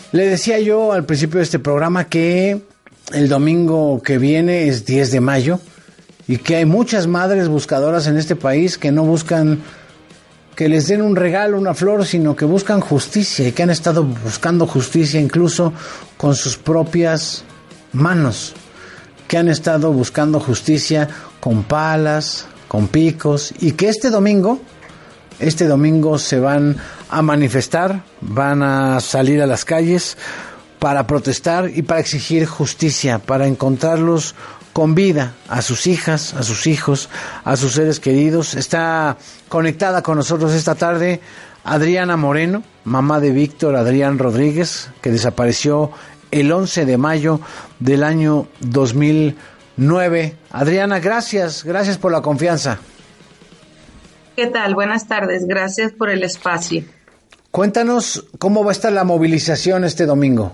Le decía yo al principio de este programa que el domingo que viene es 10 de mayo y que hay muchas madres buscadoras en este país que no buscan que les den un regalo, una flor, sino que buscan justicia y que han estado buscando justicia incluso con sus propias manos, que han estado buscando justicia con palas, con picos, y que este domingo se van a manifestar, van a salir a las calles para protestar y para exigir justicia, para encontrarlos con vida, a sus hijas, a sus hijos, a sus seres queridos. Está conectada con nosotros esta tarde Adriana Moreno, mamá de Víctor Adrián Rodríguez, que desapareció el 11 de mayo del año 2009. Adriana, gracias por la confianza. ¿Qué tal? Buenas tardes, gracias por el espacio. Cuéntanos cómo va a estar la movilización este domingo.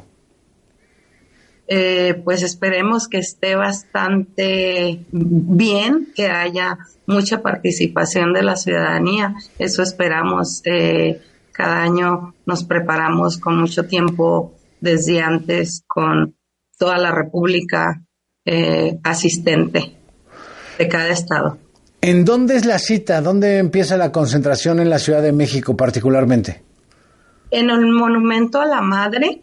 Pues esperemos que esté bastante bien, que haya mucha participación de la ciudadanía. Eso esperamos. Cada año nos preparamos con mucho tiempo desde antes con toda la República asistente de cada estado. ¿En dónde es la cita? ¿Dónde empieza la concentración en la Ciudad de México particularmente? En el Monumento a la Madre.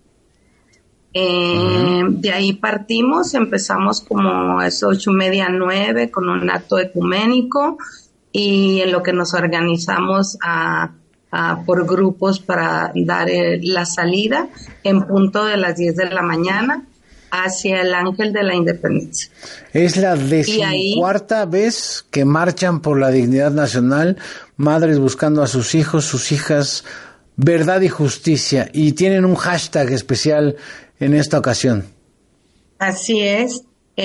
De ahí partimos, empezamos como a las 8:30, 9 con un acto ecuménico, y en lo que nos organizamos por grupos para dar la salida en punto de las 10 de la mañana hacia el Ángel de la Independencia. Es la 14ª vez que marchan por la dignidad nacional, madres buscando a sus hijos, sus hijas, verdad y justicia, y tienen un hashtag especial en esta ocasión. Así es,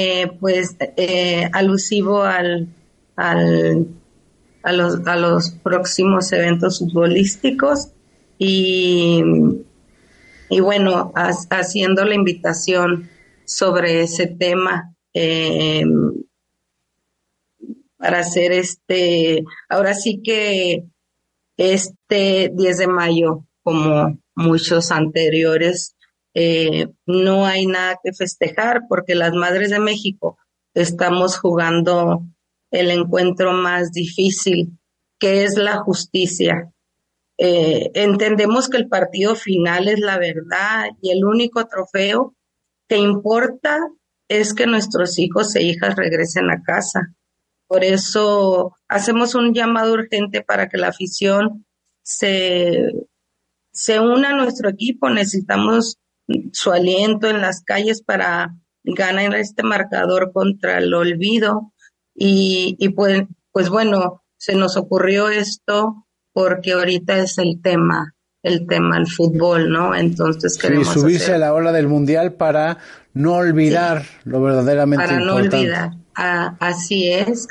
alusivo a los próximos eventos futbolísticos y bueno, haciendo la invitación sobre ese tema para hacer ahora sí que 10 de mayo, como muchos anteriores, no hay nada que festejar porque las Madres de México estamos jugando el encuentro más difícil, que es la justicia. Entendemos que el partido final es la verdad y el único trofeo que importa es que nuestros hijos e hijas regresen a casa. Por eso hacemos un llamado urgente para que la afición se una a nuestro equipo. Necesitamos su aliento en las calles para ganar este marcador contra el olvido y pues bueno, se nos ocurrió esto porque ahorita es el tema el fútbol, ¿no? Entonces queremos subirse a la ola del mundial para no olvidar lo verdaderamente para importante. No olvidar. Así es,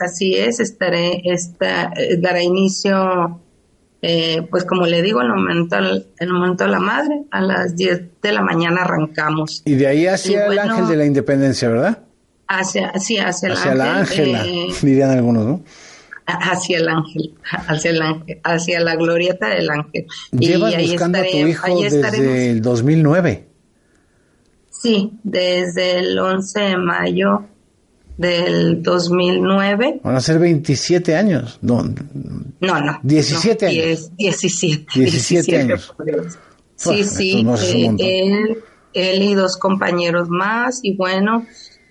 dará inicio pues como le digo, en el momento de la madre, a las 10 de la mañana arrancamos. Y de ahí hacia el Ángel de la Independencia, ¿verdad? Hacia la Ángela, dirían algunos, ¿no? Hacia el Ángel, hacia la glorieta del Ángel. Llevas buscando a tu hijo desde el 2009. Sí, desde el 11 de mayo del 2009. Van a ser 27 años. No. 17 años. 17 años. Sí, él y 2 compañeros más, y bueno,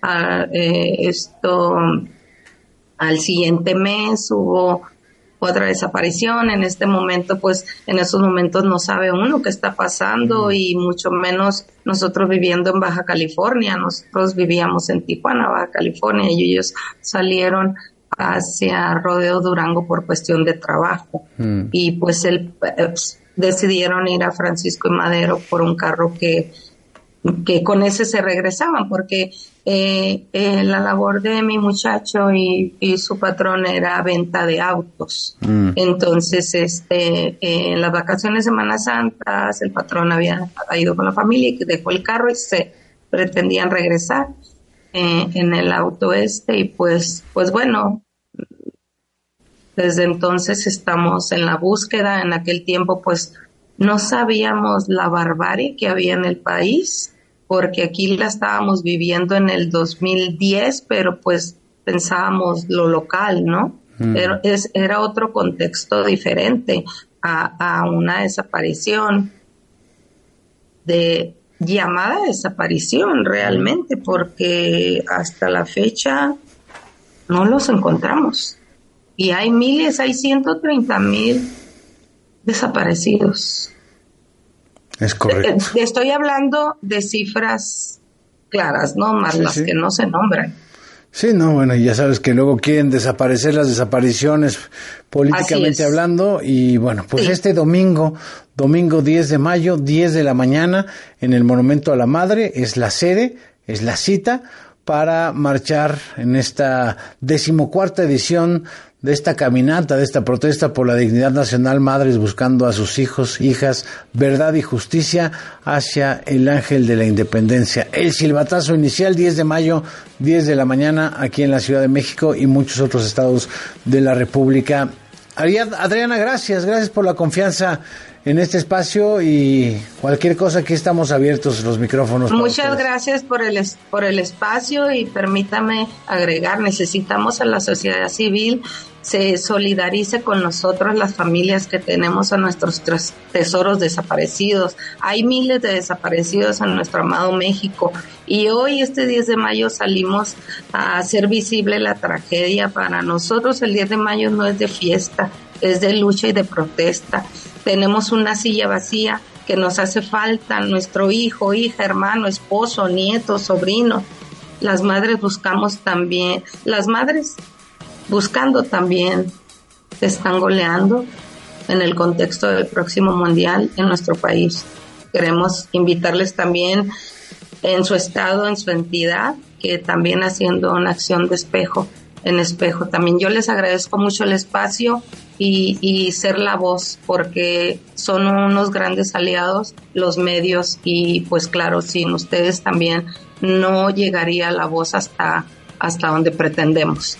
al siguiente mes hubo otra desaparición. En este momento, pues, en esos momentos no sabe uno qué está pasando, y mucho menos nosotros viviendo en Baja California. Nosotros vivíamos en Tijuana, Baja California, y ellos salieron hacia Rodeo Durango por cuestión de trabajo. Y pues decidieron ir a Francisco y Madero por un carro que con ese se regresaban, porque la labor de mi muchacho y su patrón era venta de autos. Entonces, en las vacaciones de Semana Santa, el patrón había ido con la familia y dejó el carro y se pretendían regresar en el auto y pues bueno, desde entonces estamos en la búsqueda. En aquel tiempo, pues, no sabíamos la barbarie que había en el país, porque aquí la estábamos viviendo en el 2010, pero pues pensábamos lo local, ¿no? Era otro contexto diferente a una desaparición, de llamada desaparición realmente, porque hasta la fecha no los encontramos. Y hay miles, hay 130,000 desaparecidos. Es correcto. Estoy hablando de cifras claras, ¿no? Más Sí, las sí. que no se nombran. Sí, no, bueno, ya sabes que luego quieren desaparecer las desapariciones políticamente hablando y bueno, pues Sí. este domingo 10 de mayo, 10 de la mañana, en el Monumento a la Madre, es la sede, es la cita para marchar en esta 14ª edición de esta caminata, de esta protesta por la dignidad nacional, madres buscando a sus hijos, hijas, verdad y justicia hacia el ángel de la independencia. El silbatazo inicial, 10 de mayo, 10 de la mañana, aquí en la Ciudad de México y muchos otros estados de la República. Adriana, gracias por la confianza en este espacio y cualquier cosa, aquí estamos abiertos los micrófonos. Muchas gracias por el espacio y permítame agregar, necesitamos a la sociedad civil se solidarice con nosotros, las familias que tenemos a nuestros tesoros desaparecidos. Hay miles de desaparecidos en nuestro amado México y hoy, este 10 de mayo, salimos a hacer visible la tragedia. Para nosotros el 10 de mayo no es de fiesta, es de lucha y de protesta. Tenemos una silla vacía que nos hace falta, nuestro hijo, hija, hermano, esposo, nieto, sobrino. Las madres buscamos también, las madres buscando también se están goleando en el contexto del próximo mundial en nuestro país. Queremos invitarles también en su estado, en su entidad, que también haciendo una acción de espejo en espejo. También yo les agradezco mucho el espacio y ser la voz, porque son unos grandes aliados los medios y pues claro, sin ustedes también no llegaría la voz hasta donde pretendemos.